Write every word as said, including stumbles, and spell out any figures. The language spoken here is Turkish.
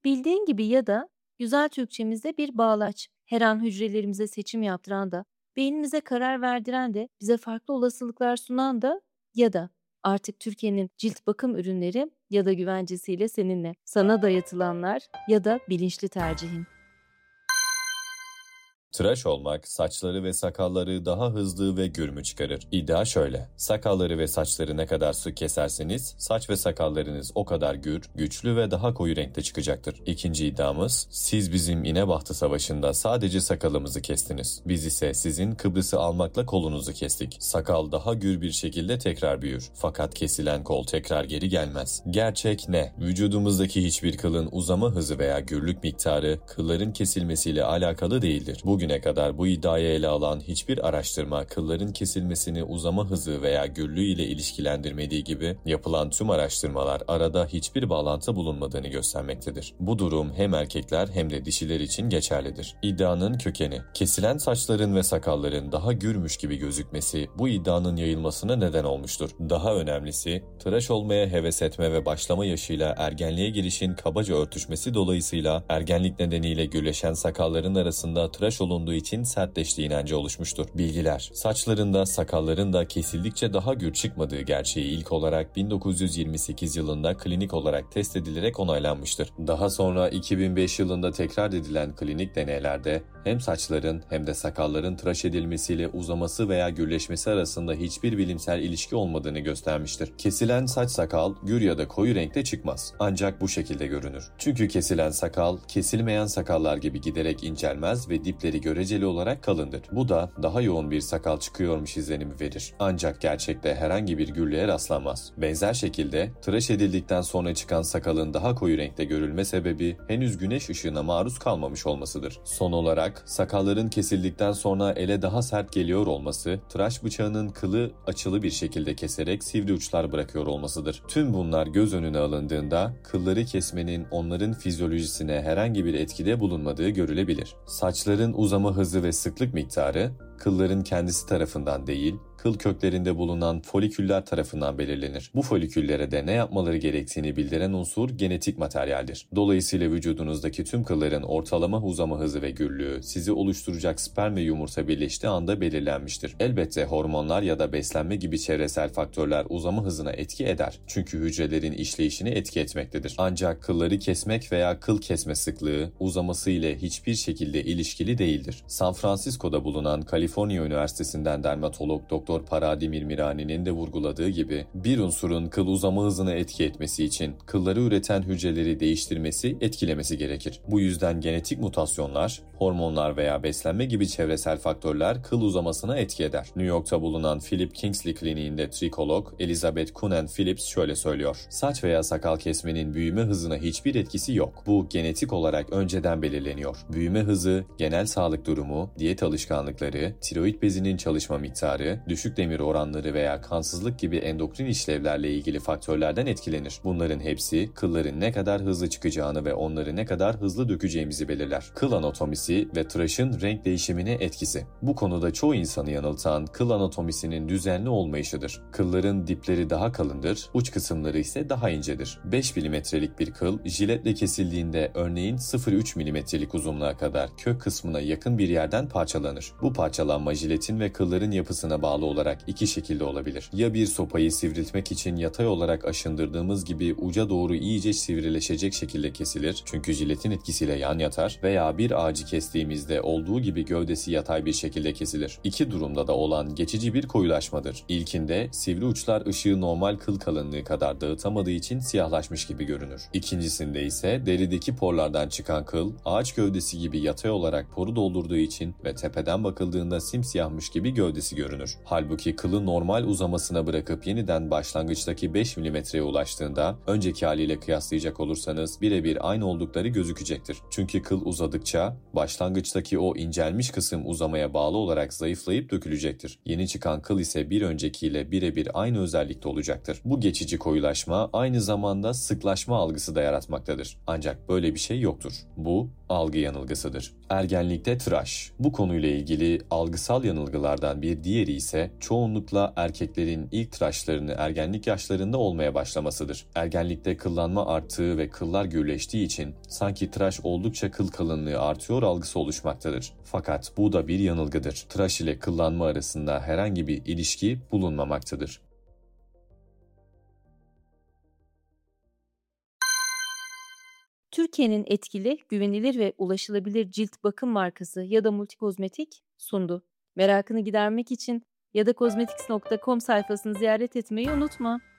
Bildiğin gibi ya da güzel Türkçemizde bir bağlaç. Her an hücrelerimize seçim yaptıran da, beynimize karar verdiren de, bize farklı olasılıklar sunan da ya da artık Türkiye'nin cilt bakım ürünleri ya da güvencesiyle seninle. Sana dayatılanlar ya da bilinçli tercihin. Tıraş olmak saçları ve sakalları daha hızlı ve gür mü çıkarır? İddia şöyle: sakalları ve saçları ne kadar sık keserseniz saç ve sakallarınız o kadar gür, güçlü ve daha koyu renkte çıkacaktır. İkinci iddiamız: siz bizim İnebahtı Savaşı'nda sadece sakalımızı kestiniz. Biz ise sizin Kıbrıs'ı almakla kolunuzu kestik. Sakal daha gür bir şekilde tekrar büyür. Fakat kesilen kol tekrar geri gelmez. Gerçek ne? Vücudumuzdaki hiçbir kılın uzama hızı veya gürlük miktarı kılların kesilmesiyle alakalı değildir. Bugün Bugüne kadar bu iddiayı ele alan hiçbir araştırma kılların kesilmesini uzama hızı veya gürlüğü ile ilişkilendirmediği gibi yapılan tüm araştırmalar arada hiçbir bağlantı bulunmadığını göstermektedir. Bu durum hem erkekler hem de dişiler için geçerlidir. İddianın kökeni: kesilen saçların ve sakalların daha gürmüş gibi gözükmesi bu iddianın yayılmasına neden olmuştur. Daha önemlisi, tıraş olmaya heves etme ve başlama yaşıyla ergenliğe girişin kabaca örtüşmesi dolayısıyla ergenlik nedeniyle gürleşen sakalların arasında tıraş olunduğu için sertleştiği inancı oluşmuştur. Bilgiler: saçlarında, sakalların da kesildikçe daha gür çıkmadığı gerçeği ilk olarak bin dokuz yüz yirmi sekiz yılında klinik olarak test edilerek onaylanmıştır. Daha sonra iki bin beş yılında tekrar edilen klinik deneylerde hem saçların hem de sakalların tıraş edilmesiyle uzaması veya gürleşmesi arasında hiçbir bilimsel ilişki olmadığını göstermiştir. Kesilen saç sakal gür ya da koyu renkte çıkmaz. Ancak bu şekilde görünür. Çünkü kesilen sakal kesilmeyen sakallar gibi giderek incelmez ve dipleri göreceli olarak kalındır. Bu da daha yoğun bir sakal çıkıyormuş izlenimi verir. Ancak gerçekte herhangi bir gürlüğe rastlanmaz. Benzer şekilde tıraş edildikten sonra çıkan sakalın daha koyu renkte görülme sebebi henüz güneş ışığına maruz kalmamış olmasıdır. Son olarak sakalların kesildikten sonra ele daha sert geliyor olması, tıraş bıçağının kılı açılı bir şekilde keserek sivri uçlar bırakıyor olmasıdır. Tüm bunlar göz önüne alındığında kılları kesmenin onların fizyolojisine herhangi bir etkide bulunmadığı görülebilir. Saçların uzama hızı ve sıklık miktarı kılların kendisi tarafından değil, kıl köklerinde bulunan foliküller tarafından belirlenir. Bu foliküllere de ne yapmaları gerektiğini bildiren unsur genetik materyaldir. Dolayısıyla vücudunuzdaki tüm kılların ortalama uzama hızı ve gürlüğü sizi oluşturacak sperm ve yumurta birleştiği anda belirlenmiştir. Elbette hormonlar ya da beslenme gibi çevresel faktörler uzama hızına etki eder. Çünkü hücrelerin işleyişini etki etmektedir. Ancak kılları kesmek veya kıl kesme sıklığı uzaması ile hiçbir şekilde ilişkili değildir. San Francisco'da bulunan Kaliforniya Üniversitesi'nden dermatolog Doktor Paradimir Mirani'nin de vurguladığı gibi bir unsurun kıl uzama hızına etki etmesi için kılları üreten hücreleri değiştirmesi, etkilemesi gerekir. Bu yüzden genetik mutasyonlar, hormonlar veya beslenme gibi çevresel faktörler kıl uzamasına etki eder. New York'ta bulunan Philip Kingsley Kliniğinde trikolog Elizabeth Kunen Phillips şöyle söylüyor: saç veya sakal kesmenin büyüme hızına hiçbir etkisi yok. Bu genetik olarak önceden belirleniyor. Büyüme hızı, genel sağlık durumu, diyet alışkanlıkları, tiroid bezinin çalışma miktarı, düşük demir oranları veya kansızlık gibi endokrin işlevlerle ilgili faktörlerden etkilenir. Bunların hepsi kılların ne kadar hızlı çıkacağını ve onları ne kadar hızlı dökeceğimizi belirler. Kıl anatomisi ve tıraşın renk değişimine etkisi. Bu konuda çoğu insanı yanıltan kıl anatomisinin düzenli olmayışıdır. Kılların dipleri daha kalındır, uç kısımları ise daha incedir. beş milimetrelik bir kıl jiletle kesildiğinde örneğin sıfır virgül üç milimetrelik uzunluğa kadar kök kısmına yakın bir yerden parçalanır. Bu parçalanma jiletin ve kılların yapısına bağlı olarak iki şekilde olabilir. Ya bir sopayı sivriltmek için yatay olarak aşındırdığımız gibi uca doğru iyice sivrileşecek şekilde kesilir, çünkü jiletin etkisiyle yan yatar, veya bir ağacı kestiğimizde olduğu gibi gövdesi yatay bir şekilde kesilir. İki durumda da olan geçici bir koyulaşmadır. İlkinde sivri uçlar ışığı normal kıl kalınlığı kadar dağıtamadığı için siyahlaşmış gibi görünür. İkincisinde ise derideki porlardan çıkan kıl ağaç gövdesi gibi yatay olarak poru doldurduğu için ve tepeden bakıldığında simsiyahmış gibi gövdesi görünür. Halbuki kılı normal uzamasına bırakıp yeniden başlangıçtaki beş milimetreye ulaştığında önceki haliyle kıyaslayacak olursanız birebir aynı oldukları gözükecektir. Çünkü kıl uzadıkça başlangıçtaki o incelmiş kısım uzamaya bağlı olarak zayıflayıp dökülecektir. Yeni çıkan kıl ise bir öncekiyle birebir aynı özellikte olacaktır. Bu geçici koyulaşma aynı zamanda sıklaşma algısı da yaratmaktadır. Ancak böyle bir şey yoktur. Bu algı yanılgısıdır. Ergenlikte tıraş. Bu konuyla ilgili algısal yanılgılardan bir diğeri ise çoğunlukla erkeklerin ilk tıraşlarını ergenlik yaşlarında olmaya başlamasıdır. Ergenlikte kıllanma arttığı ve kıllar gürleştiği için sanki tıraş oldukça kıl kalınlığı artıyor algısı oluşmaktadır. Fakat bu da bir yanılgıdır. Tıraş ile kıllanma arasında herhangi bir ilişki bulunmamaktadır. Türkiye'nin etkili, güvenilir ve ulaşılabilir cilt bakım markası ya da Multikozmetik sundu. Merakını gidermek için ya da kozmetiks nokta com sayfasını ziyaret etmeyi unutma.